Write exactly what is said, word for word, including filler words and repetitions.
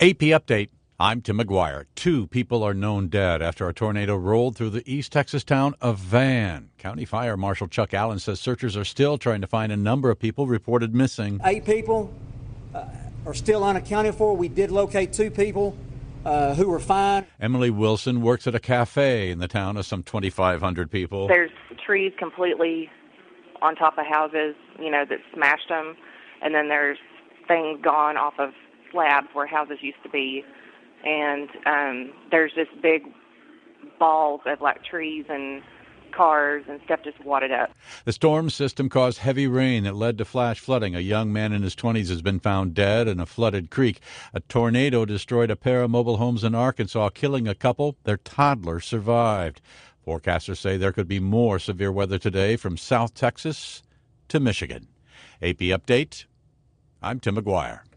A P Update. I'm Tim McGuire. Two people are known dead after a tornado rolled through the East Texas town of Van. County Fire Marshal Chuck Allen says searchers are still trying to find a number of people reported missing. Eight people uh, are still unaccounted for. We did locate two people uh, who were fine. Emily Wilson works at a cafe in the town of some twenty-five hundred people. There's trees completely on top of houses, you know, that smashed them. And then there's things gone off of slabs where houses used to be. And um, there's just big balls of like trees and cars and stuff just wadded up. The storm system caused heavy rain that led to flash flooding. A young man in his twenties has been found dead in a flooded creek. A tornado destroyed a pair of mobile homes in Arkansas, killing a couple. Their toddler survived. Forecasters say there could be more severe weather today from South Texas to Michigan. A P Update. I'm Tim McGuire.